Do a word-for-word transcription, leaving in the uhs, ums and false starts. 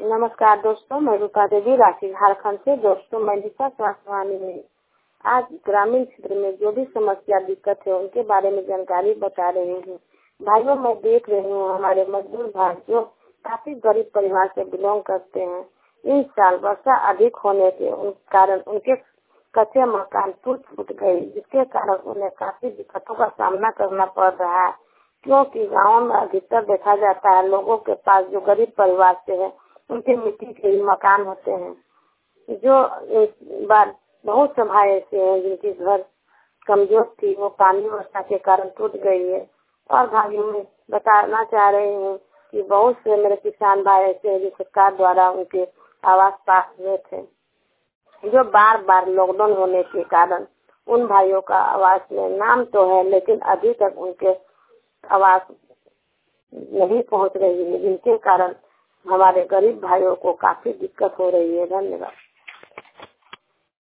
नमस्कार दोस्तों, मैं रूपा देवी रांची झारखंड से। दोस्तों, मैं दिशा स्वास्थ्यवानी में आज ग्रामीण क्षेत्र में जो भी समस्या दिक्कत है उनके बारे में जानकारी बता रहे हैं। भाइयों, मैं देख रही हूँ हमारे मजदूर भाई जो काफी गरीब परिवार से बिलोंग करते हैं, इस साल वर्षा अधिक होने के उन कारण उनके कच्चे मकान टूट फूट गए, जिसके कारण उन्हें काफी दिक्कतों का सामना करना पड़ रहा है। क्योंकि गाँव में अधिकतर देखा जाता है लोगों के पास जो गरीब परिवार से है उनके मिट्टी के ही मकान होते हैं। जो एक बार बहुत से भाई ऐसे हैं जिनकी घर कमजोर थी, वो पानी वर्षा के कारण टूट गई है। और भाइयों में बताना चाह रही हूँ कि बहुत से मेरे किसान भाई ऐसे हैं जो सरकार द्वारा उनके आवास पास हुए थे, जो बार बार लॉकडाउन होने के कारण उन भाइयों का आवास में नाम तो है लेकिन अभी तक उनके आवास नहीं पहुंच रही है, जिनके कारण हमारे गरीब भाइयों को काफी दिक्कत हो रही है। धन्यवाद।